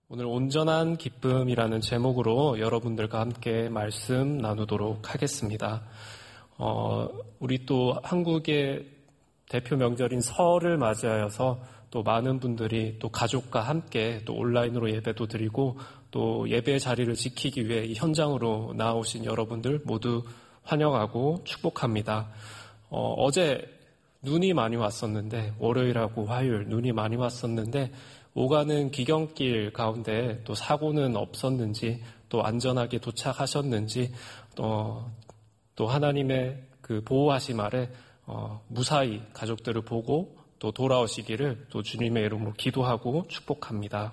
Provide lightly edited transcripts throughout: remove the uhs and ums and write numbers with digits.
오늘 온전한 기쁨이라는 제목으로 여러분들과 함께 말씀 나누도록 하겠습니다. 우리 또 한국의 대표 명절인 설을 맞이하여서 또 많은 분들이 또 가족과 함께 또 온라인으로 예배도 드리고 또 예배의 자리를 지키기 위해 이 현장으로 나오신 여러분들 모두 환영하고 축복합니다. 어제 눈이 많이 왔었는데 월요일하고 화요일 눈이 많이 왔었는데 오가는 기경길 가운데 또 사고는 없었는지 또 안전하게 도착하셨는지 또 하나님의 그 보호하심 아래 무사히 가족들을 보고 또 돌아오시기를 또 주님의 이름으로 기도하고 축복합니다.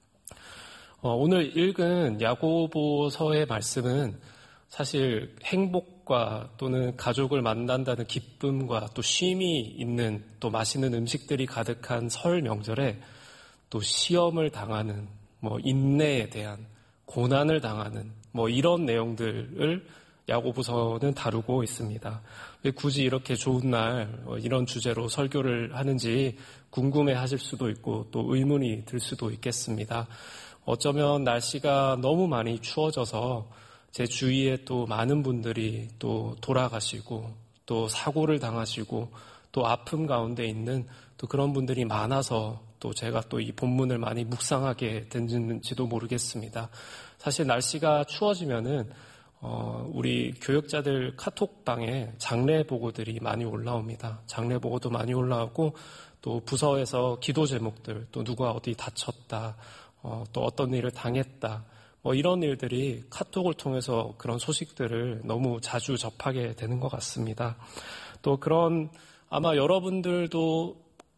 오늘 읽은 야고보서의 말씀은 사실 행복과 또는 가족을 만난다는 기쁨과 또 쉼이 있는 또 맛있는 음식들이 가득한 설 명절에 또 시험을 당하는 인내에 대한 고난을 당하는 이런 내용들을 야고보서는 다루고 있습니다. 왜 굳이 이렇게 좋은 날 이런 주제로 설교를 하는지 궁금해 하실 수도 있고 또 의문이 들 수도 있겠습니다. 어쩌면 날씨가 너무 많이 추워져서 제 주위에 또 많은 분들이 또 돌아가시고 또 사고를 당하시고 또 아픔 가운데 있는 또 그런 분들이 많아서 또 제가 또 이 본문을 많이 묵상하게 됐는지도 모르겠습니다. 사실 날씨가 추워지면은 우리 교역자들 카톡방에 장례 보고들이 많이 올라옵니다. 장례 보고도 많이 올라오고 또 부서에서 기도 제목들 또 누가 어디 다쳤다 또 어떤 일을 당했다 이런 일들이 카톡을 통해서 그런 소식들을 너무 자주 접하게 되는 것 같습니다. 또 그런 아마 여러분들도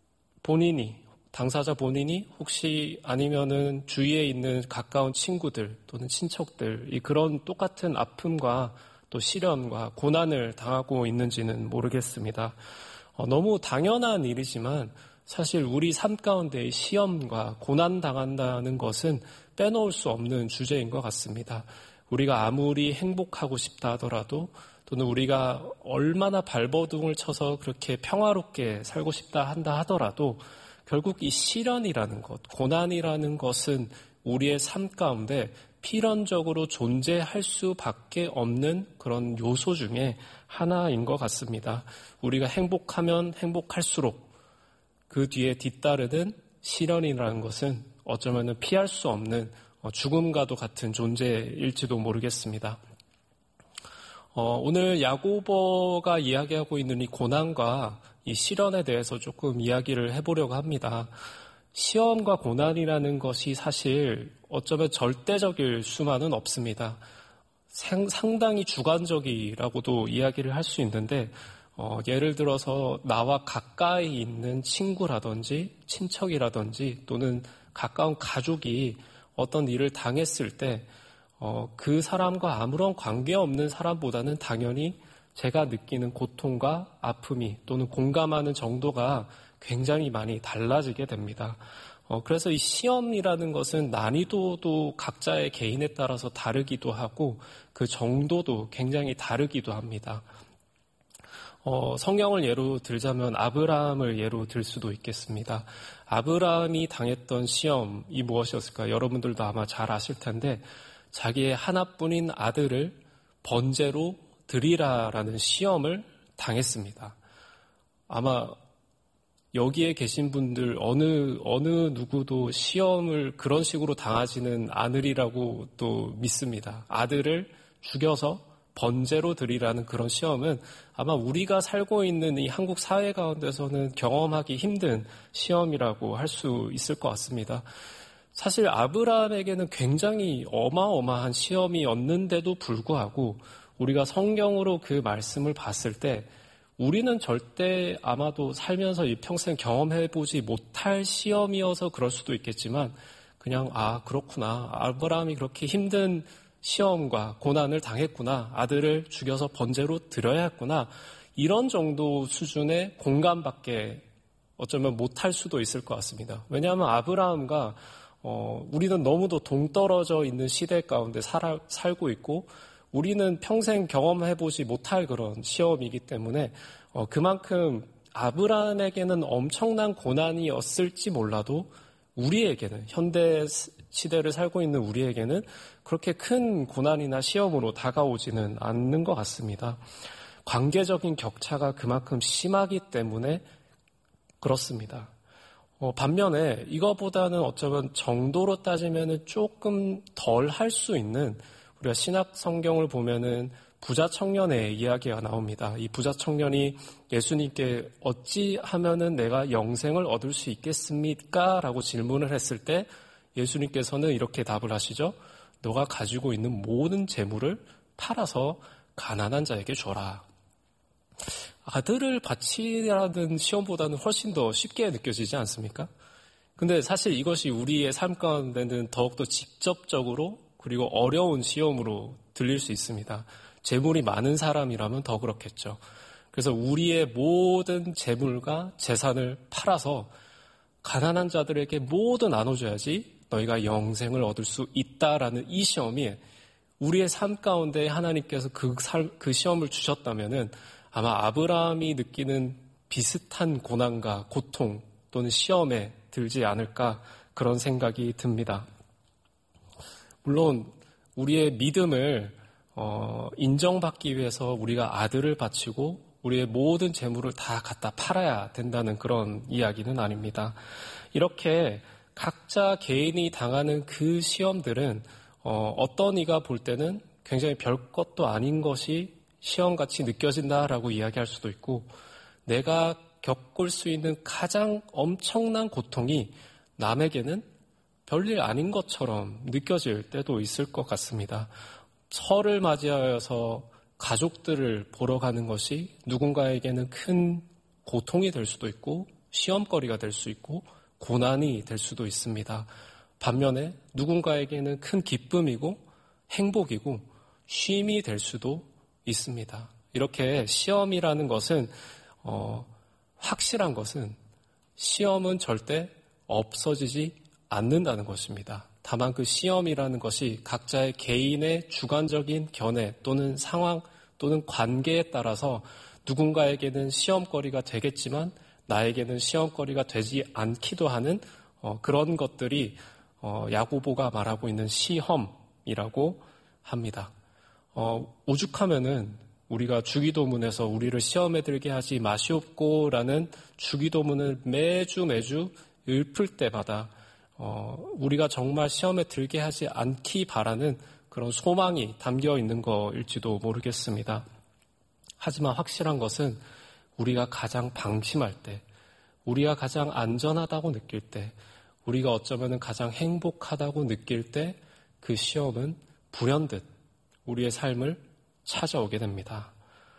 당사자 본인이 혹시 아니면은 주위에 있는 가까운 친구들 또는 친척들 그런 똑같은 아픔과 또 시련과 고난을 당하고 있는지는 모르겠습니다. 너무 당연한 일이지만 사실 우리 삶 가운데의 시험과 고난 당한다는 것은 빼놓을 수 없는 주제인 것 같습니다. 우리가 아무리 행복하고 싶다 하더라도 또는 우리가 얼마나 발버둥을 쳐서 그렇게 평화롭게 살고 싶다 한다 하더라도 결국 이 시련이라는 것, 고난이라는 것은 우리의 삶 가운데 필연적으로 존재할 수밖에 없는 그런 요소 중에 하나인 것 같습니다. 우리가 행복하면 행복할수록 그 뒤에 뒤따르는 시련이라는 것은 어쩌면 피할 수 없는 죽음과도 같은 존재일지도 모르겠습니다. 오늘 야고보가 이야기하고 있는 이 고난과 이 시련에 대해서 조금 이야기를 해보려고 합니다. 시험과 고난이라는 것이 사실 어쩌면 절대적일 수만은 없습니다. 상당히 주관적이라고도 이야기를 할 수 있는데 예를 들어서 나와 가까이 있는 친구라든지 친척이라든지 또는 가까운 가족이 어떤 일을 당했을 때 그 사람과 아무런 관계없는 사람보다는 당연히 제가 느끼는 고통과 아픔이 또는 공감하는 정도가 굉장히 많이 달라지게 됩니다. 그래서 이 시험이라는 것은 난이도도 각자의 개인에 따라서 다르기도 하고 그 정도도 굉장히 다르기도 합니다. 성경을 예로 들자면 아브라함을 예로 들 수도 있겠습니다. 아브라함이 당했던 시험이 무엇이었을까? 여러분들도 아마 잘 아실 텐데 자기의 하나뿐인 아들을 번제로 드리라라는 시험을 당했습니다. 아마 여기에 계신 분들 어느 누구도 시험을 그런 식으로 당하지는 않으리라고 또 믿습니다. 아들을 죽여서 번제로 드리라는 그런 시험은 아마 우리가 살고 있는 이 한국 사회 가운데서는 경험하기 힘든 시험이라고 할 수 있을 것 같습니다. 사실 아브라함에게는 굉장히 어마어마한 시험이었는데도 불구하고 우리가 성경으로 그 말씀을 봤을 때 우리는 절대 아마도 살면서 이 평생 경험해보지 못할 시험이어서 그럴 수도 있겠지만 그냥 그렇구나. 아브라함이 그렇게 힘든 시험과 고난을 당했구나. 아들을 죽여서 번제로 드려야 했구나. 이런 정도 수준의 공감밖에 어쩌면 못할 수도 있을 것 같습니다. 왜냐하면 아브라함과 우리는 너무도 동떨어져 있는 시대 가운데 살고 있고 우리는 평생 경험해보지 못할 그런 시험이기 때문에 그만큼 아브라함에게는 엄청난 고난이었을지 몰라도 우리에게는 현대 시대를 살고 있는 우리에게는 그렇게 큰 고난이나 시험으로 다가오지는 않는 것 같습니다. 관계적인 격차가 그만큼 심하기 때문에 그렇습니다. 반면에 이거보다는 어쩌면 정도로 따지면 조금 덜 할 수 있는, 우리가 신약 성경을 보면은 부자 청년의 이야기가 나옵니다. 이 부자 청년이 예수님께 어찌 하면은 내가 영생을 얻을 수 있겠습니까? 라고 질문을 했을 때 예수님께서는 이렇게 답을 하시죠. 너가 가지고 있는 모든 재물을 팔아서 가난한 자에게 줘라. 아들을 바치라는 시험보다는 훨씬 더 쉽게 느껴지지 않습니까? 근데 사실 이것이 우리의 삶 가운데는 더욱더 직접적으로 그리고 어려운 시험으로 들릴 수 있습니다. 재물이 많은 사람이라면 더 그렇겠죠. 그래서 우리의 모든 재물과 재산을 팔아서 가난한 자들에게 모두 나눠줘야지 너희가 영생을 얻을 수 있다라는 이 시험이 우리의 삶 가운데 하나님께서 그 시험을 주셨다면은 아마 아브라함이 느끼는 비슷한 고난과 고통 또는 시험에 들지 않을까 그런 생각이 듭니다. 물론 우리의 믿음을 인정받기 위해서 우리가 아들을 바치고 우리의 모든 재물을 다 갖다 팔아야 된다는 그런 이야기는 아닙니다. 이렇게 각자 개인이 당하는 그 시험들은 어떤 이가 볼 때는 굉장히 별것도 아닌 것이 시험같이 느껴진다라고 이야기할 수도 있고, 내가 겪을 수 있는 가장 엄청난 고통이 남에게는 별일 아닌 것처럼 느껴질 때도 있을 것 같습니다. 설을 맞이하여서 가족들을 보러 가는 것이 누군가에게는 큰 고통이 될 수도 있고 시험거리가 될 수 있고 고난이 될 수도 있습니다. 반면에 누군가에게는 큰 기쁨이고 행복이고 쉼이 될 수도 있습니다. 이렇게 시험이라는 것은 확실한 것은 시험은 절대 없어지지 않는다는 것입니다. 다만 그 시험이라는 것이 각자의 개인의 주관적인 견해 또는 상황 또는 관계에 따라서 누군가에게는 시험거리가 되겠지만 나에게는 시험거리가 되지 않기도 하는 그런 것들이 야고보가 말하고 있는 시험이라고 합니다. 오죽하면은 우리가 주기도문에서 우리를 시험에 들게 하지 마시옵고라는 주기도문을 매주 읊을 때마다 우리가 정말 시험에 들게 하지 않기 바라는 그런 소망이 담겨 있는 거일지도 모르겠습니다. 하지만 확실한 것은 우리가 가장 방심할 때, 우리가 가장 안전하다고 느낄 때, 우리가 어쩌면 가장 행복하다고 느낄 때 그 시험은 불현듯 우리의 삶을 찾아오게 됩니다.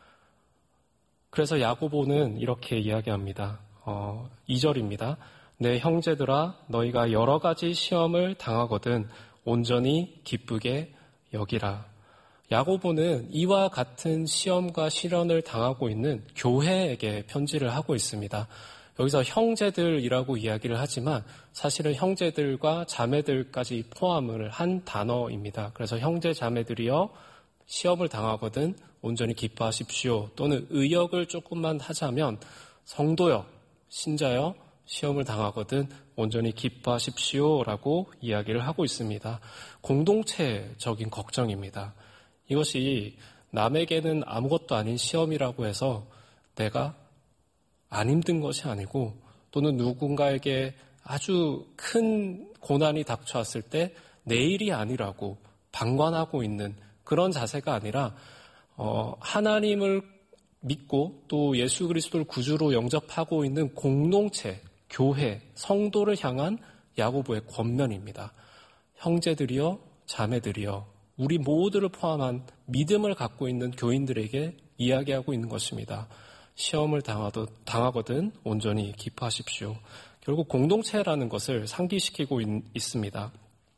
그래서 야고보는 이렇게 이야기합니다. 2절입니다. 내 형제들아 너희가 여러 가지 시험을 당하거든 온전히 기쁘게 여기라. 야고보는 이와 같은 시험과 시련을 당하고 있는 교회에게 편지를 하고 있습니다. 여기서 형제들이라고 이야기를 하지만 사실은 형제들과 자매들까지 포함을 한 단어입니다. 그래서 형제 자매들이여 시험을 당하거든 온전히 기뻐하십시오. 또는 의역을 조금만 하자면 성도여, 신자여 시험을 당하거든 온전히 기뻐하십시오라고 이야기를 하고 있습니다. 공동체적인 걱정입니다. 이것이 남에게는 아무것도 아닌 시험이라고 해서 내가 안 힘든 것이 아니고 또는 누군가에게 아주 큰 고난이 닥쳐왔을 때 내일이 아니라고 방관하고 있는 그런 자세가 아니라 하나님을 믿고 또 예수 그리스도를 구주로 영접하고 있는 공동체, 교회, 성도를 향한 야고보의 권면입니다. 형제들이여 자매들이여 우리 모두를 포함한 믿음을 갖고 있는 교인들에게 이야기하고 있는 것입니다. 시험을 당하거든 온전히 기뻐하십시오. 결국 공동체라는 것을 상기시키고 있습니다.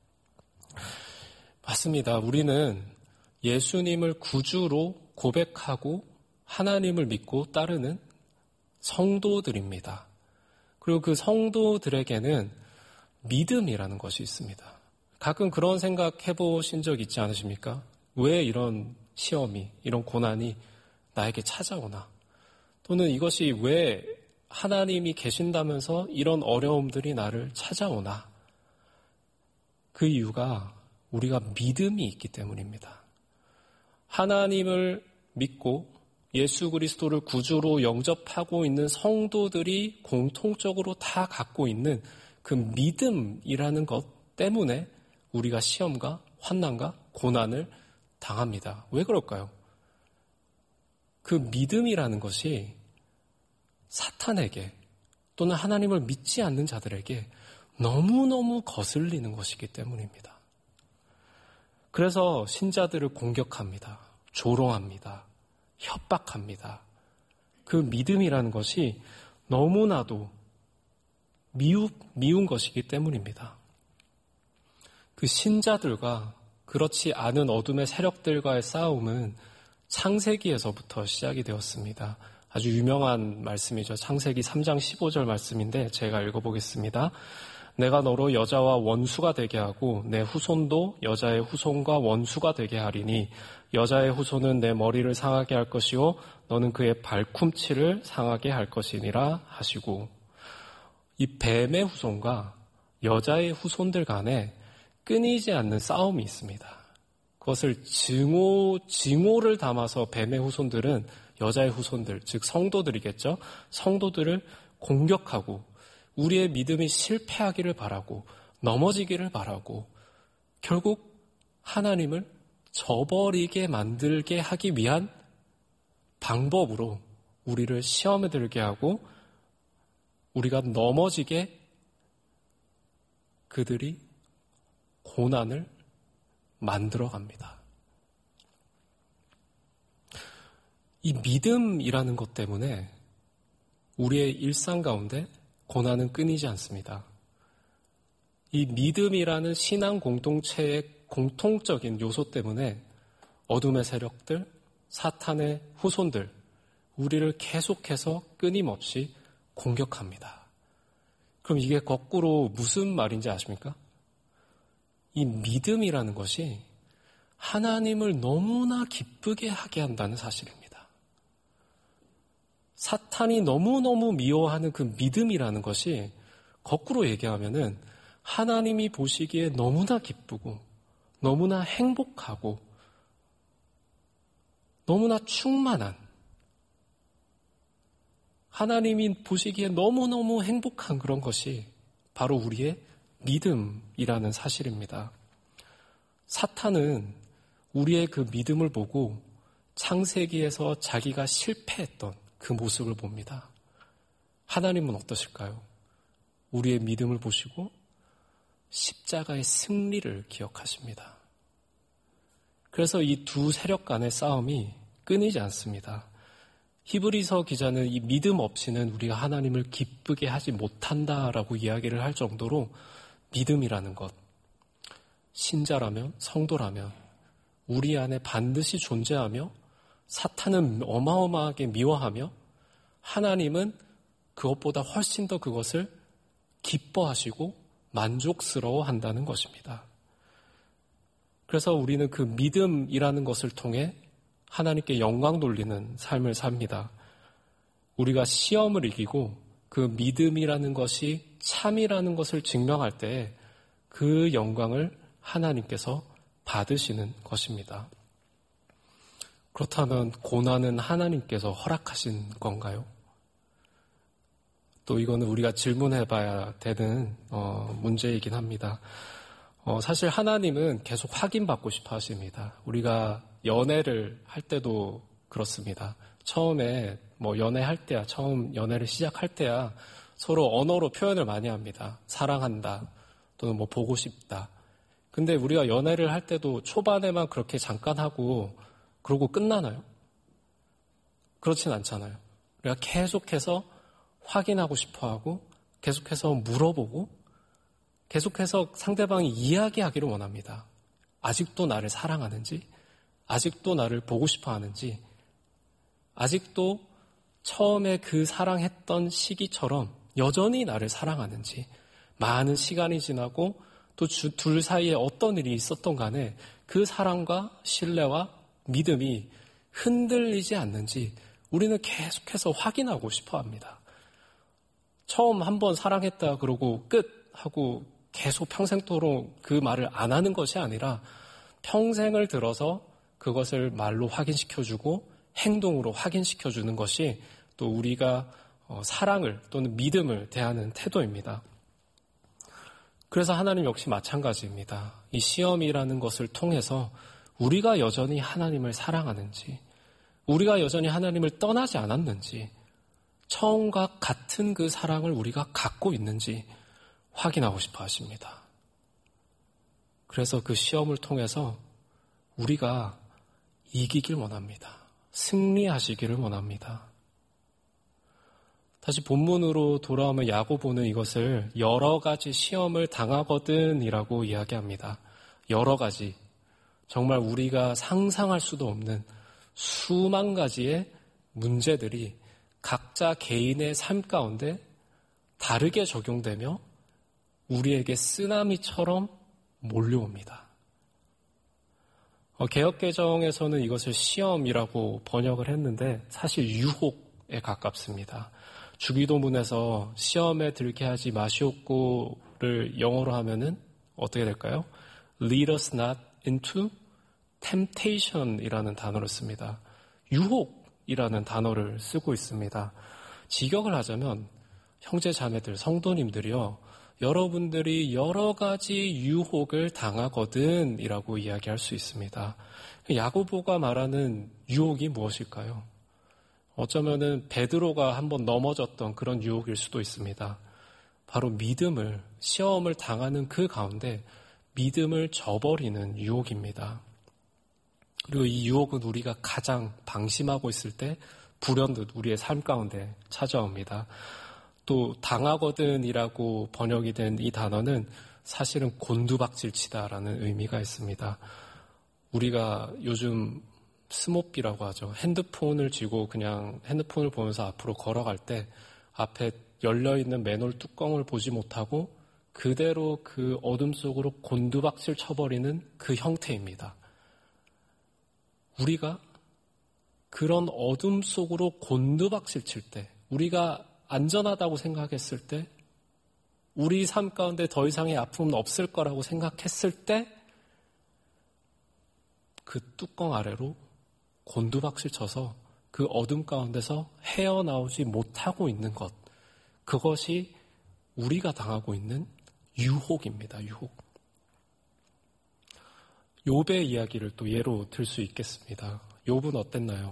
맞습니다. 우리는 예수님을 구주로 고백하고 하나님을 믿고 따르는 성도들입니다. 그리고 그 성도들에게는 믿음이라는 것이 있습니다. 가끔 그런 생각 해보신 적 있지 않으십니까? 왜 이런 시험이, 이런 고난이 나에게 찾아오나? 또는 이것이 왜 하나님이 계신다면서 이런 어려움들이 나를 찾아오나? 그 이유가 우리가 믿음이 있기 때문입니다. 하나님을 믿고 예수 그리스도를 구주로 영접하고 있는 성도들이 공통적으로 다 갖고 있는 그 믿음이라는 것 때문에 우리가 시험과 환난과 고난을 당합니다. 왜 그럴까요? 그 믿음이라는 것이 사탄에게 또는 하나님을 믿지 않는 자들에게 너무너무 거슬리는 것이기 때문입니다. 그래서 신자들을 공격합니다. 조롱합니다. 협박합니다. 그 믿음이라는 것이 너무나도 미운 것이기 때문입니다. 그 신자들과 그렇지 않은 어둠의 세력들과의 싸움은 창세기에서부터 시작이 되었습니다. 아주 유명한 말씀이죠. 창세기 3장 15절 말씀인데 제가 읽어보겠습니다. 내가 너로 여자와 원수가 되게 하고 내 후손도 여자의 후손과 원수가 되게 하리니 여자의 후손은 내 머리를 상하게 할 것이요 너는 그의 발꿈치를 상하게 할 것이니라 하시고, 이 뱀의 후손과 여자의 후손들 간에 끊이지 않는 싸움이 있습니다. 그것을 증오를 담아서 뱀의 후손들은 여자의 후손들, 즉 성도들이겠죠. 성도들을 공격하고 우리의 믿음이 실패하기를 바라고 넘어지기를 바라고 결국 하나님을 저버리게 만들게 하기 위한 방법으로 우리를 시험에 들게 하고 우리가 넘어지게 그들이 고난을 만들어갑니다. 이 믿음이라는 것 때문에 우리의 일상 가운데 고난은 끊이지 않습니다. 이 믿음이라는 신앙 공동체의 공통적인 요소 때문에 어둠의 세력들, 사탄의 후손들, 우리를 계속해서 끊임없이 공격합니다. 그럼 이게 거꾸로 무슨 말인지 아십니까? 이 믿음이라는 것이 하나님을 너무나 기쁘게 하게 한다는 사실입니다. 사탄이 너무너무 미워하는 그 믿음이라는 것이 거꾸로 얘기하면은 하나님이 보시기에 너무나 기쁘고 너무나 행복하고 너무나 충만한, 하나님이 보시기에 너무너무 행복한 그런 것이 바로 우리의 믿음이라는 사실입니다. 사탄은 우리의 그 믿음을 보고 창세기에서 자기가 실패했던 그 모습을 봅니다. 하나님은 어떠실까요? 우리의 믿음을 보시고 십자가의 승리를 기억하십니다. 그래서 이 두 세력 간의 싸움이 끊이지 않습니다. 히브리서 기자는 이 믿음 없이는 우리가 하나님을 기쁘게 하지 못한다라고 이야기를 할 정도로 믿음이라는 것, 신자라면, 성도라면 우리 안에 반드시 존재하며 사탄은 어마어마하게 미워하며 하나님은 그것보다 훨씬 더 그것을 기뻐하시고 만족스러워 한다는 것입니다. 그래서 우리는 그 믿음이라는 것을 통해 하나님께 영광 돌리는 삶을 삽니다. 우리가 시험을 이기고 그 믿음이라는 것이 참이라는 것을 증명할 때 그 영광을 하나님께서 받으시는 것입니다. 그렇다면 고난은 하나님께서 허락하신 건가요? 또 이거는 우리가 질문해 봐야 되는 문제이긴 합니다. 사실 하나님은 계속 확인받고 싶어 하십니다. 우리가 연애를 할 때도 그렇습니다. 처음에 연애할 때야, 처음 연애를 시작할 때야 서로 언어로 표현을 많이 합니다. 사랑한다, 또는 보고 싶다. 근데 우리가 연애를 할 때도 초반에만 그렇게 잠깐 하고 그러고 끝나나요? 그렇진 않잖아요. 우리가 계속해서 확인하고 싶어 하고 계속해서 물어보고 계속해서 상대방이 이야기하기를 원합니다. 아직도 나를 사랑하는지, 아직도 나를 보고 싶어 하는지, 아직도 처음에 그 사랑했던 시기처럼 여전히 나를 사랑하는지, 많은 시간이 지나고 또 둘 사이에 어떤 일이 있었던 간에 그 사랑과 신뢰와 믿음이 흔들리지 않는지 우리는 계속해서 확인하고 싶어 합니다. 처음 한번 사랑했다 그러고 끝 하고 계속 평생토록 그 말을 안 하는 것이 아니라 평생을 들어서 그것을 말로 확인시켜주고 행동으로 확인시켜주는 것이 또 우리가 사랑을 또는 믿음을 대하는 태도입니다. 그래서 하나님 역시 마찬가지입니다. 이 시험이라는 것을 통해서 우리가 여전히 하나님을 사랑하는지, 우리가 여전히 하나님을 떠나지 않았는지, 처음과 같은 그 사랑을 우리가 갖고 있는지 확인하고 싶어 하십니다. 그래서 그 시험을 통해서 우리가 이기길 원합니다. 승리하시기를 원합니다. 다시 본문으로 돌아오면 야고보는 이것을 여러 가지 시험을 당하거든이라고 이야기합니다. 여러 가지, 정말 우리가 상상할 수도 없는 수만 가지의 문제들이 각자 개인의 삶 가운데 다르게 적용되며 우리에게 쓰나미처럼 몰려옵니다. 개역개정에서는 이것을 시험이라고 번역을 했는데 사실 유혹에 가깝습니다. 주기도문에서 시험에 들게 하지 마시옵고를 영어로 하면은 어떻게 될까요? Lead us not into temptation이라는 단어를 습니다. 유혹이라는 단어를 쓰고 있습니다. 직역을 하자면 형제 자매들, 성도님들이요, 여러분들이 여러 가지 유혹을 당하거든 이라고 이야기할 수 있습니다. 야고보가 말하는 유혹이 무엇일까요? 어쩌면은 베드로가 한번 넘어졌던 그런 유혹일 수도 있습니다. 바로 믿음을, 시험을 당하는 그 가운데 믿음을 저버리는 유혹입니다. 그리고 이 유혹은 우리가 가장 방심하고 있을 때 불현듯 우리의 삶 가운데 찾아옵니다. 또 당하거든이라고 번역이 된 이 단어는 사실은 곤두박질치다라는 의미가 있습니다. 우리가 요즘 스모피라고 하죠. 핸드폰을 쥐고 그냥 핸드폰을 보면서 앞으로 걸어갈 때 앞에 열려있는 맨홀 뚜껑을 보지 못하고 그대로 그 어둠 속으로 곤두박질 쳐버리는 그 형태입니다. 우리가 그런 어둠 속으로 곤두박질 칠 때, 우리가 안전하다고 생각했을 때, 우리 삶 가운데 더 이상의 아픔은 없을 거라고 생각했을 때, 그 뚜껑 아래로 곤두박질 쳐서 그 어둠 가운데서 헤어나오지 못하고 있는 것, 그것이 우리가 당하고 있는 유혹입니다. 유혹. 욥의 이야기를 또 예로 들 수 있겠습니다. 욥은 어땠나요?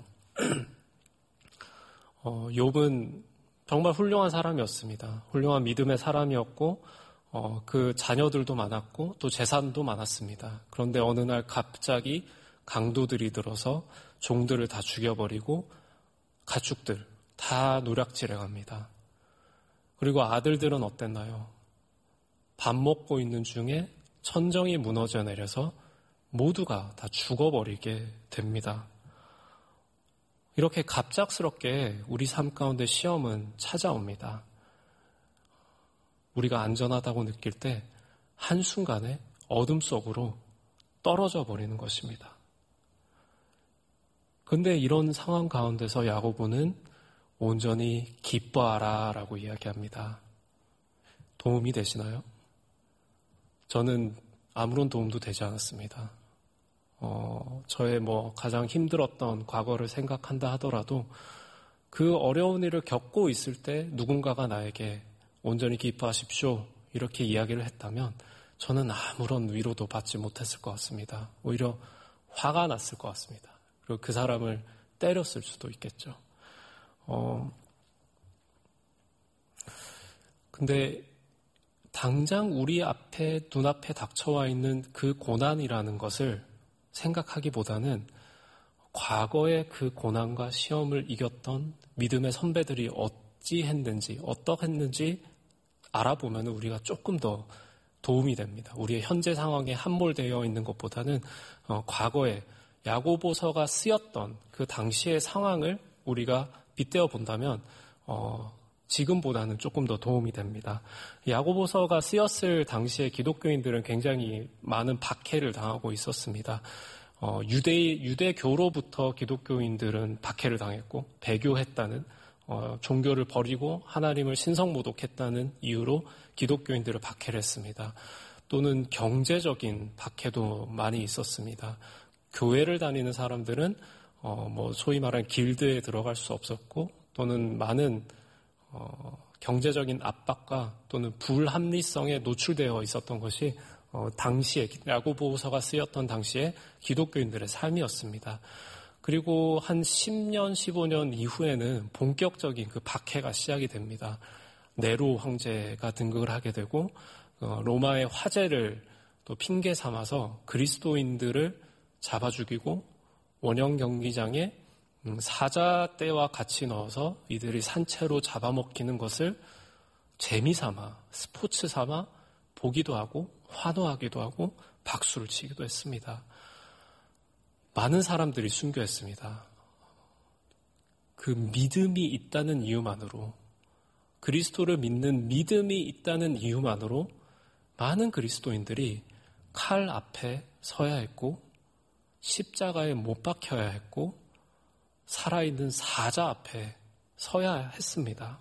욥은 정말 훌륭한 사람이었습니다. 훌륭한 믿음의 사람이었고 그 자녀들도 많았고 또 재산도 많았습니다. 그런데 어느 날 갑자기 강도들이 들어서 종들을 다 죽여버리고 가축들 다 노략질해 갑니다. 그리고 아들들은 어땠나요? 밥 먹고 있는 중에 천정이 무너져 내려서 모두가 다 죽어버리게 됩니다. 이렇게 갑작스럽게 우리 삶 가운데 시험은 찾아옵니다. 우리가 안전하다고 느낄 때 한순간에 어둠 속으로 떨어져 버리는 것입니다. 그런데 이런 상황 가운데서 야고보는 온전히 기뻐하라 라고 이야기합니다. 도움이 되시나요? 저는 아무런 도움도 되지 않았습니다. 저의 가장 힘들었던 과거를 생각한다 하더라도 그 어려운 일을 겪고 있을 때 누군가가 나에게 온전히 기뻐하십시오 이렇게 이야기를 했다면 저는 아무런 위로도 받지 못했을 것 같습니다. 오히려 화가 났을 것 같습니다. 그리고 그 사람을 때렸을 수도 있겠죠. 근데 당장 우리 앞에, 눈앞에 닥쳐와 있는 그 고난이라는 것을 생각하기보다는 과거의 그 고난과 시험을 이겼던 믿음의 선배들이 어찌했는지, 어떠했는지 알아보면 우리가 조금 더 도움이 됩니다. 우리의 현재 상황에 함몰되어 있는 것보다는 과거에 야고보서가 쓰였던 그 당시의 상황을 우리가 빗대어 본다면 지금보다는 조금 더 도움이 됩니다. 야고보서가 쓰였을 당시에 기독교인들은 굉장히 많은 박해를 당하고 있었습니다. 유대교로부터 기독교인들은 박해를 당했고 배교했다는 종교를 버리고 하나님을 신성모독했다는 이유로 기독교인들을 박해를 했습니다. 또는 경제적인 박해도 많이 있었습니다. 교회를 다니는 사람들은 소위 말하는 길드에 들어갈 수 없었고, 또는 많은 경제적인 압박과 또는 불합리성에 노출되어 있었던 것이 당시에 야고보서가 쓰였던 당시에 기독교인들의 삶이었습니다. 그리고 한 10년, 15년 이후에는 본격적인 그 박해가 시작이 됩니다. 네로 황제가 등극을 하게 되고 로마의 화재를 또 핑계 삼아서 그리스도인들을 잡아 죽이고 원형 경기장에 사자떼와 같이 넣어서 이들이 산채로 잡아먹히는 것을 재미삼아, 스포츠 삼아 보기도 하고 환호하기도 하고 박수를 치기도 했습니다. 많은 사람들이 순교했습니다. 그 믿음이 있다는 이유만으로, 그리스도를 믿는 믿음이 있다는 이유만으로 많은 그리스도인들이 칼 앞에 서야 했고 십자가에 못 박혀야 했고 살아있는 사자 앞에 서야 했습니다.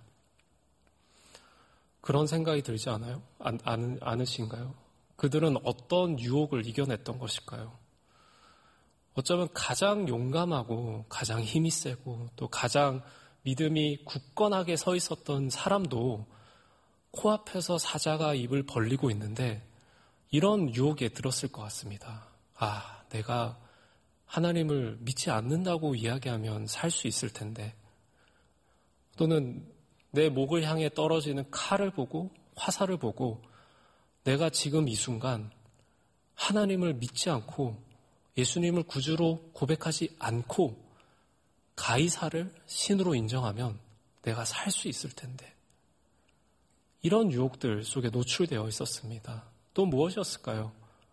그런 생각이 들지 않아요? 않으신가요? 그들은 어떤 유혹을 이겨냈던 것일까요? 어쩌면 가장 용감하고 가장 힘이 세고 또 가장 믿음이 굳건하게 서 있었던 사람도 코앞에서 사자가 입을 벌리고 있는데 이런 유혹에 들었을 것 같습니다. 내가 하나님을 믿지 않는다고 이야기하면 살 수 있을 텐데, 또는 내 목을 향해 떨어지는 칼을 보고 화살을 보고 내가 지금 이 순간 하나님을 믿지 않고 예수님을 구주로 고백하지 않고 가이사를 신으로 인정하면 내가 살 수 있을 텐데, 이런 유혹들 속에 노출되어 있었습니다. 또 무엇이었을까요?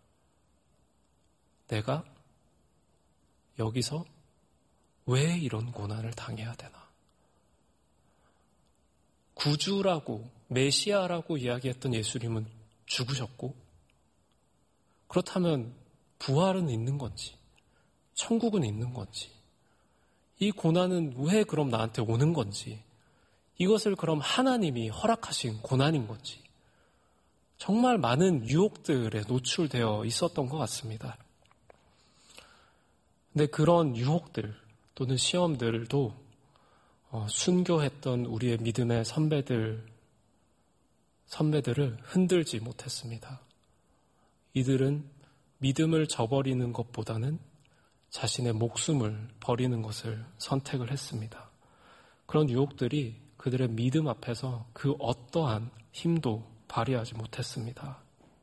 내가 여기서 왜 이런 고난을 당해야 되나? 구주라고, 메시아라고 이야기했던 예수님은 죽으셨고, 그렇다면 부활은 있는 건지, 천국은 있는 건지, 이 고난은 왜 그럼 나한테 오는 건지, 이것을 그럼 하나님이 허락하신 고난인 건지, 정말 많은 유혹들에 노출되어 있었던 것 같습니다. 근데 그런 유혹들 또는 시험들도 순교했던 우리의 믿음의 선배들을 흔들지 못했습니다. 이들은 믿음을 저버리는 것보다는 자신의 목숨을 버리는 것을 선택을 했습니다. 그런 유혹들이 그들의 믿음 앞에서 그 어떠한 힘도 발휘하지 못했습니다.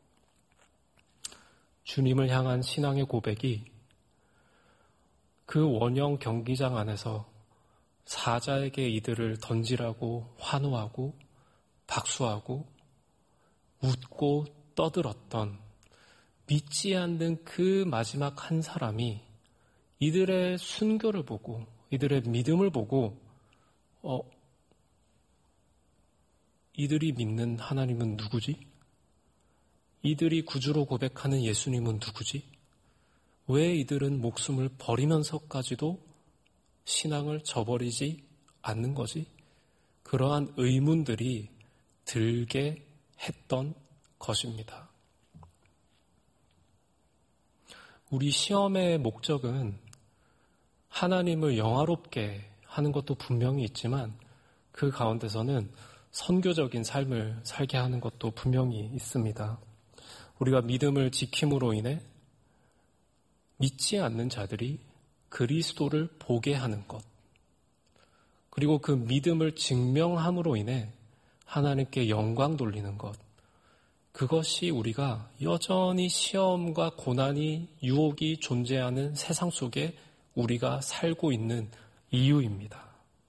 주님을 향한 신앙의 고백이 그 원형 경기장 안에서 사자에게 이들을 던지라고 환호하고 박수하고 웃고 떠들었던 믿지 않는 그 마지막 한 사람이 이들의 순교를 보고 이들의 믿음을 보고 이들이 믿는 하나님은 누구지? 이들이 구주로 고백하는 예수님은 누구지? 왜 이들은 목숨을 버리면서까지도 신앙을 저버리지 않는 거지? 그러한 의문들이 들게 했던 것입니다. 우리 시험의 목적은 하나님을 영화롭게 하는 것도 분명히 있지만 그 가운데서는 선교적인 삶을 살게 하는 것도 분명히 있습니다. 우리가 믿음을 지킴으로 인해 믿지 않는 자들이 그리스도를 보게 하는 것, 그리고 그 믿음을 증명함으로 인해 하나님께 영광 돌리는 것, 그것이 우리가 여전히 시험과 고난이, 유혹이 존재하는 세상 속에 우리가 살고 있는 이유입니다.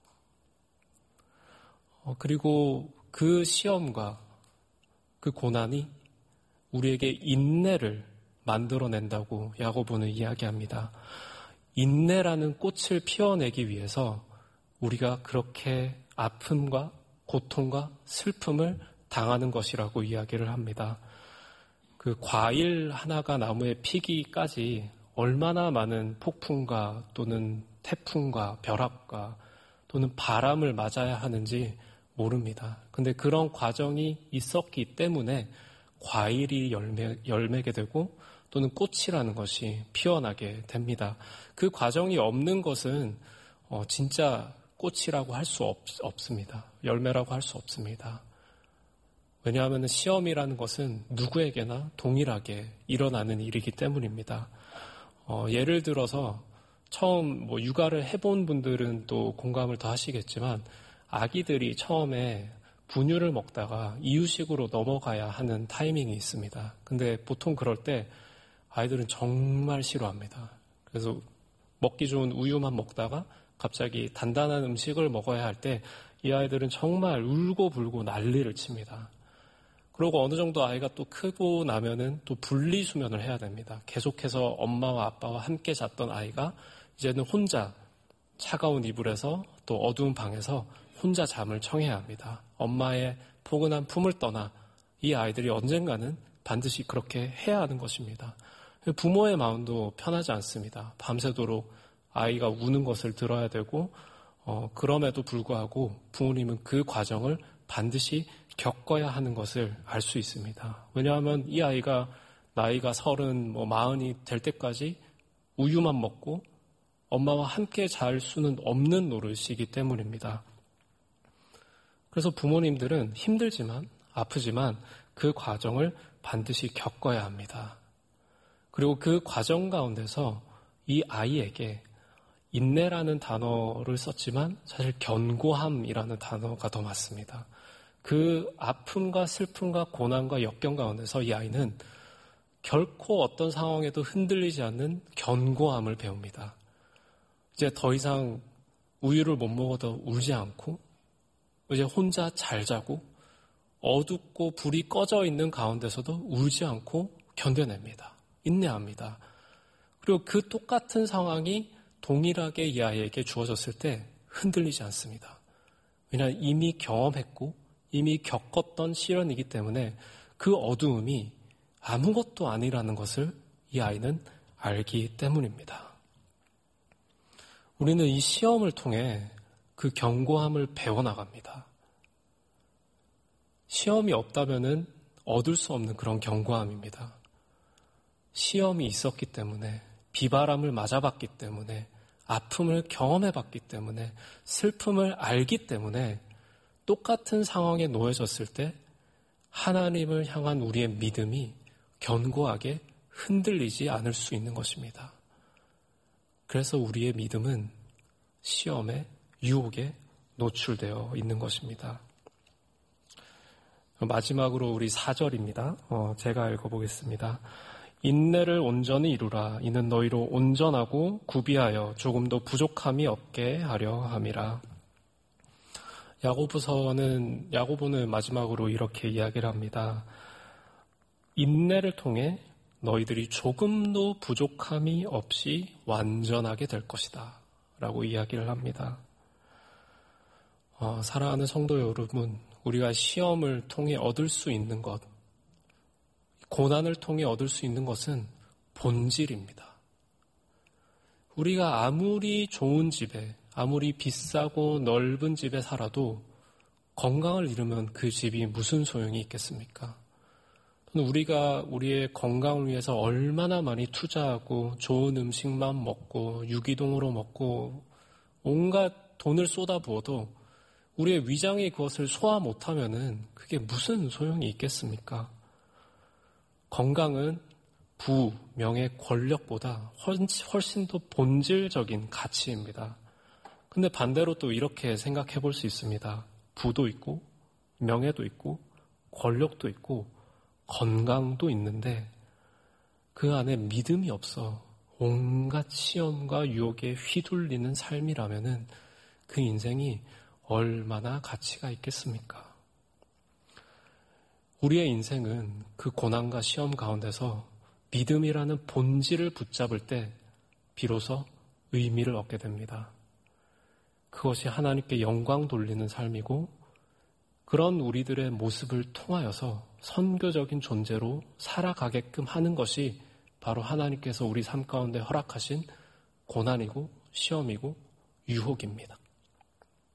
그리고 그 시험과 그 고난이 우리에게 인내를 만들어낸다고 야고보는 이야기합니다. 인내라는 꽃을 피워내기 위해서 우리가 그렇게 아픔과 고통과 슬픔을 당하는 것이라고 이야기를 합니다. 그 과일 하나가 나무에 피기까지 얼마나 많은 폭풍과 또는 태풍과 벼락과 또는 바람을 맞아야 하는지 모릅니다. 근데 그런 과정이 있었기 때문에 과일이 열매게 되고 또는 꽃이라는 것이 피어나게 됩니다. 그 과정이 없는 것은 진짜 꽃이라고 할 수 없습니다. 열매라고 할 수 없습니다. 왜냐하면 시험이라는 것은 누구에게나 동일하게 일어나는 일이기 때문입니다. 예를 들어서 처음 육아를 해본 분들은 또 공감을 더 하시겠지만 아기들이 처음에 분유를 먹다가 이유식으로 넘어가야 하는 타이밍이 있습니다. 근데 보통 그럴 때 아이들은 정말 싫어합니다. 그래서 먹기 좋은 우유만 먹다가 갑자기 단단한 음식을 먹어야 할 때 이 아이들은 정말 울고불고 난리를 칩니다. 그리고 어느 정도 아이가 또 크고 나면은 또 분리수면을 해야 됩니다. 계속해서 엄마와 아빠와 함께 잤던 아이가 이제는 혼자 차가운 이불에서 또 어두운 방에서 혼자 잠을 청해야 합니다. 엄마의 포근한 품을 떠나 이 아이들이 언젠가는 반드시 그렇게 해야 하는 것입니다. 부모의 마음도 편하지 않습니다. 밤새도록 아이가 우는 것을 들어야 되고 그럼에도 불구하고 부모님은 그 과정을 반드시 겪어야 하는 것을 알 수 있습니다. 왜냐하면 이 아이가 나이가 30, 40이 될 때까지 우유만 먹고 엄마와 함께 잘 수는 없는 노릇이기 때문입니다. 그래서 부모님들은 힘들지만 아프지만 그 과정을 반드시 겪어야 합니다. 그리고 그 과정 가운데서 이 아이에게 인내라는 단어를 썼지만 사실 견고함이라는 단어가 더 맞습니다. 그 아픔과 슬픔과 고난과 역경 가운데서 이 아이는 결코 어떤 상황에도 흔들리지 않는 견고함을 배웁니다. 이제 더 이상 우유를 못 먹어도 울지 않고 이제 혼자 잘 자고 어둡고 불이 꺼져 있는 가운데서도 울지 않고 견뎌냅니다. 인내합니다. 그리고 그 똑같은 상황이 동일하게 이 아이에게 주어졌을 때 흔들리지 않습니다. 왜냐하면 이미 경험했고 이미 겪었던 시련이기 때문에 그 어두움이 아무것도 아니라는 것을 이 아이는 알기 때문입니다. 우리는 이 시험을 통해 그 견고함을 배워나갑니다. 시험이 없다면은 얻을 수 없는 그런 견고함입니다. 시험이 있었기 때문에 비바람을 맞아봤기 때문에 아픔을 경험해봤기 때문에 슬픔을 알기 때문에 똑같은 상황에 놓여졌을 때 하나님을 향한 우리의 믿음이 견고하게 흔들리지 않을 수 있는 것입니다. 그래서 우리의 믿음은 시험에, 유혹에 노출되어 있는 것입니다. 마지막으로 우리 4절입니다. 제가 읽어보겠습니다. 인내를 온전히 이루라. 이는 너희로 온전하고 구비하여 조금도 부족함이 없게 하려 함이라. 야고보는 마지막으로 이렇게 이야기를 합니다. 인내를 통해 너희들이 조금도 부족함이 없이 완전하게 될 것이다. 라고 이야기를 합니다. 사랑하는 성도 여러분, 우리가 시험을 통해 얻을 수 있는 것, 고난을 통해 얻을 수 있는 것은 본질입니다. 우리가 아무리 좋은 집에, 아무리 비싸고 넓은 집에 살아도 건강을 잃으면 그 집이 무슨 소용이 있겠습니까? 우리가 우리의 건강을 위해서 얼마나 많이 투자하고 좋은 음식만 먹고 유기동으로 먹고 온갖 돈을 쏟아부어도 우리의 위장이 그것을 소화 못하면은 그게 무슨 소용이 있겠습니까? 건강은 부, 명예, 권력보다 훨씬 더 본질적인 가치입니다. 근데 반대로 또 이렇게 생각해 볼 수 있습니다. 부도 있고, 명예도 있고, 권력도 있고, 건강도 있는데 그 안에 믿음이 없어 온갖 시험과 유혹에 휘둘리는 삶이라면은 그 인생이 얼마나 가치가 있겠습니까? 우리의 인생은 그 고난과 시험 가운데서 믿음이라는 본질을 붙잡을 때 비로소 의미를 얻게 됩니다. 그것이 하나님께 영광 돌리는 삶이고 그런 우리들의 모습을 통하여서 선교적인 존재로 살아가게끔 하는 것이 바로 하나님께서 우리 삶 가운데 허락하신 고난이고 시험이고 유혹입니다.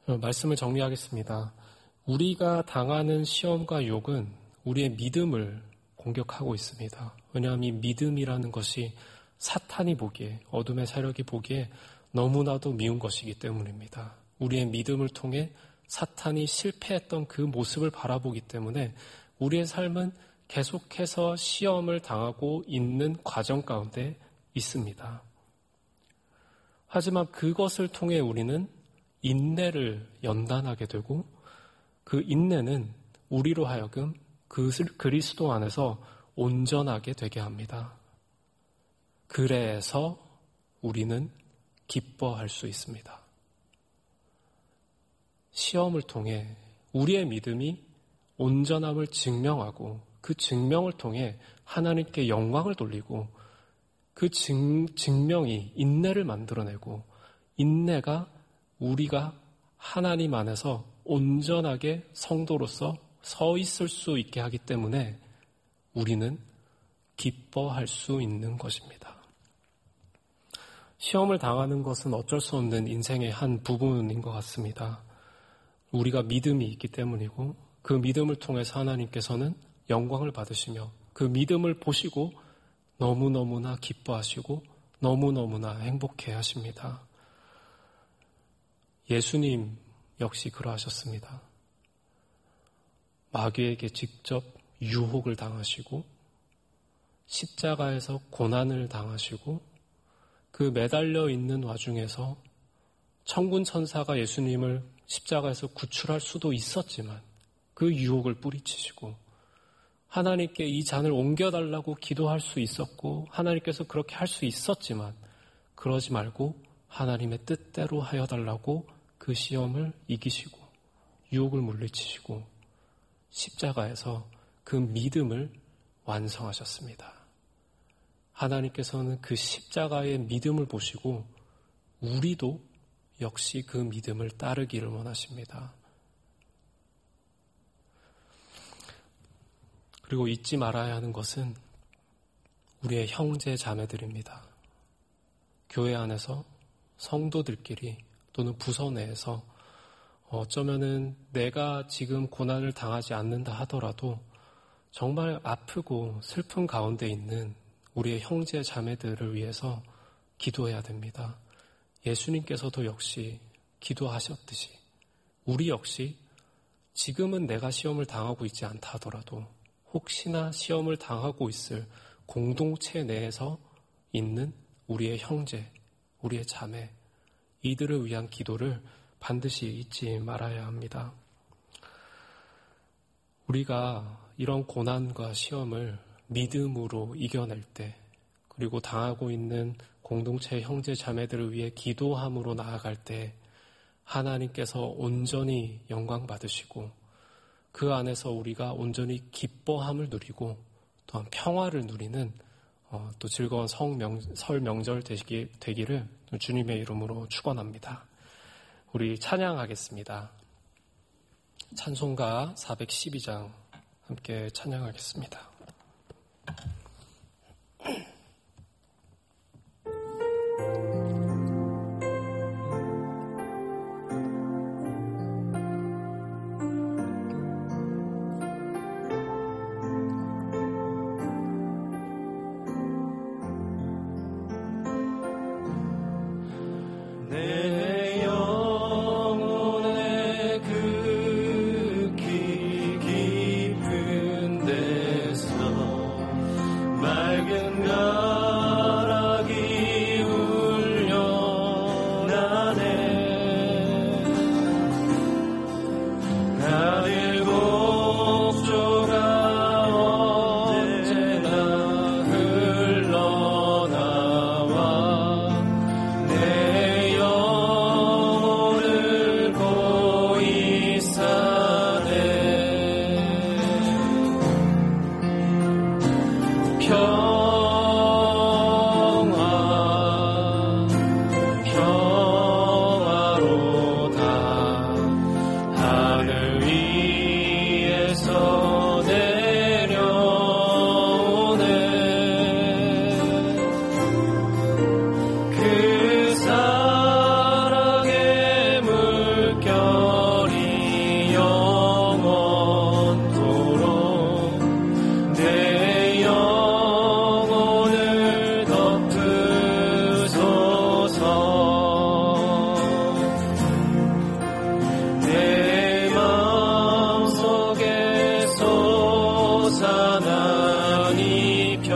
말씀을 정리하겠습니다. 우리가 당하는 시험과 유혹은 우리의 믿음을 공격하고 있습니다. 왜냐하면 이 믿음이라는 것이 사탄이 보기에, 어둠의 세력이 보기에 너무나도 미운 것이기 때문입니다. 우리의 믿음을 통해 사탄이 실패했던 그 모습을 바라보기 때문에 우리의 삶은 계속해서 시험을 당하고 있는 과정 가운데 있습니다. 하지만 그것을 통해 우리는 인내를 연단하게 되고 그 인내는 우리로 하여금 그리스도 안에서 온전하게 되게 합니다. 그래서 우리는 기뻐할 수 있습니다. 시험을 통해 우리의 믿음이 온전함을 증명하고 그 증명을 통해 하나님께 영광을 돌리고 그 증명이 인내를 만들어내고 인내가 우리가 하나님 안에서 온전하게 성도로서 서 있을 수 있게 하기 때문에 우리는 기뻐할 수 있는 것입니다. 시험을 당하는 것은 어쩔 수 없는 인생의 한 부분인 것 같습니다. 우리가 믿음이 있기 때문이고 그 믿음을 통해서 하나님께서는 영광을 받으시며 그 믿음을 보시고 너무너무나 기뻐하시고 너무너무나 행복해 하십니다. 예수님 역시 그러하셨습니다. 마귀에게 직접 유혹을 당하시고 십자가에서 고난을 당하시고 그 매달려 있는 와중에서 천군 천사가 예수님을 십자가에서 구출할 수도 있었지만 그 유혹을 뿌리치시고 하나님께 이 잔을 옮겨달라고 기도할 수 있었고 하나님께서 그렇게 할 수 있었지만 그러지 말고 하나님의 뜻대로 하여달라고 그 시험을 이기시고 유혹을 물리치시고 십자가에서 그 믿음을 완성하셨습니다. 하나님께서는 그 십자가의 믿음을 보시고 우리도 역시 그 믿음을 따르기를 원하십니다. 그리고 잊지 말아야 하는 것은 우리의 형제 자매들입니다. 교회 안에서 성도들끼리 또는 부서 내에서 어쩌면은 내가 지금 고난을 당하지 않는다 하더라도 정말 아프고 슬픈 가운데 있는 우리의 형제 자매들을 위해서 기도해야 됩니다. 예수님께서도 역시 기도하셨듯이 우리 역시 지금은 내가 시험을 당하고 있지 않다 하더라도 혹시나 시험을 당하고 있을 공동체 내에서 있는 우리의 형제, 우리의 자매, 이들을 위한 기도를 반드시 잊지 말아야 합니다. 우리가 이런 고난과 시험을 믿음으로 이겨낼 때, 그리고 당하고 있는 공동체 형제 자매들을 위해 기도함으로 나아갈 때 하나님께서 온전히 영광 받으시고 그 안에서 우리가 온전히 기뻐함을 누리고 또한 평화를 누리는 또 즐거운 설 명절 되기를 주님의 이름으로 축원합니다. 우리 찬양하겠습니다. 찬송가 412장 함께 찬양하겠습니다. 켜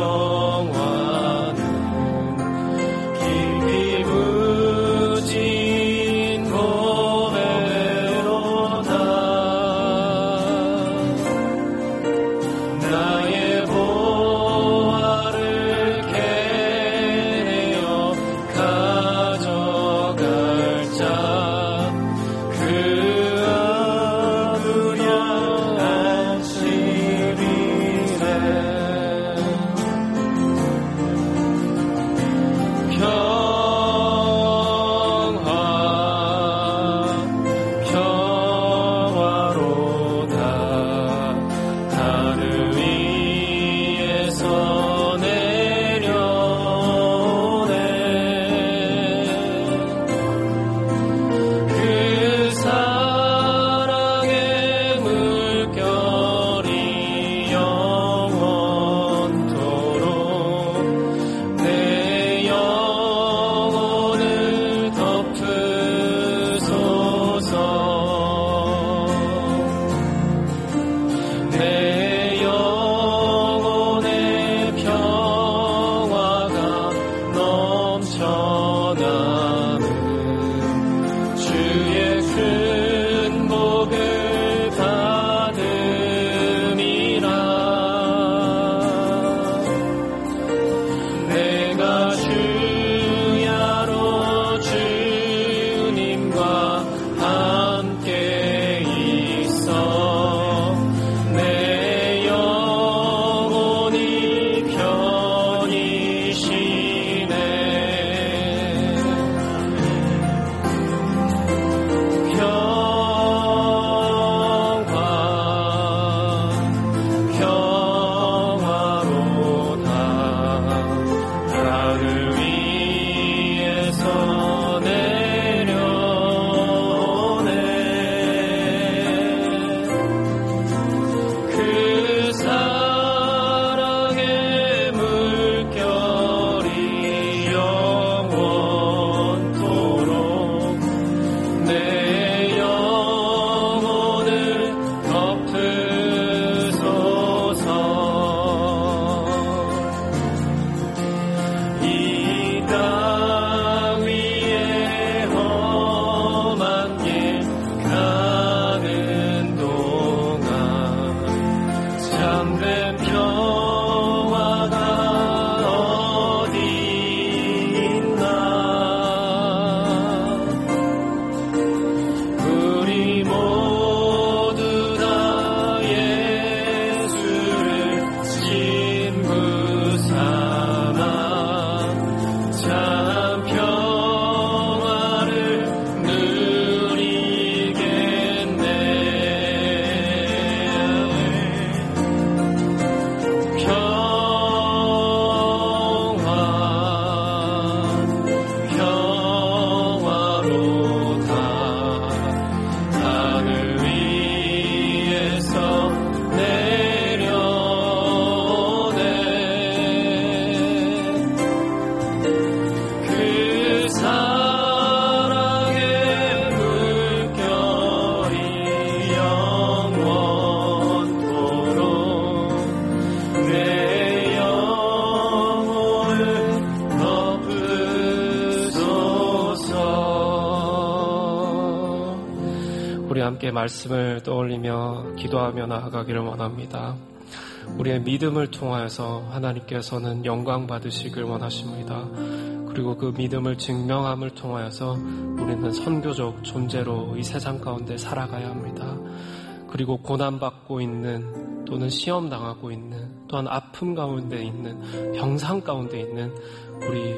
함께 말씀을 떠올리며 기도하며 나아가기를 원합니다. 우리의 믿음을 통하여서 하나님께서는 영광 받으시길 원하십니다. 그리고 그 믿음을 증명함을 통하여서 우리는 선교적 존재로 이 세상 가운데 살아가야 합니다. 그리고 고난받고 있는 또는 시험 당하고 있는 또한 아픔 가운데 있는 병상 가운데 있는 우리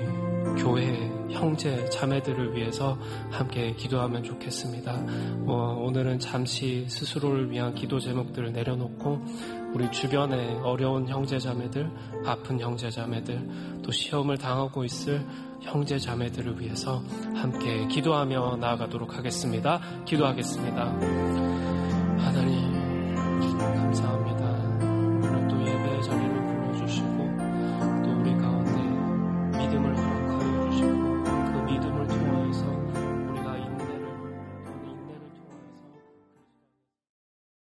교회 형제 자매들을 위해서 함께 기도하면 좋겠습니다. 오늘은 잠시 스스로를 위한 기도 제목들을 내려놓고 우리 주변에 어려운 형제 자매들, 아픈 형제 자매들, 또 시험을 당하고 있을 형제 자매들을 위해서 함께 기도하며 나아가도록 하겠습니다. 기도하겠습니다. 하나님 감사합니다.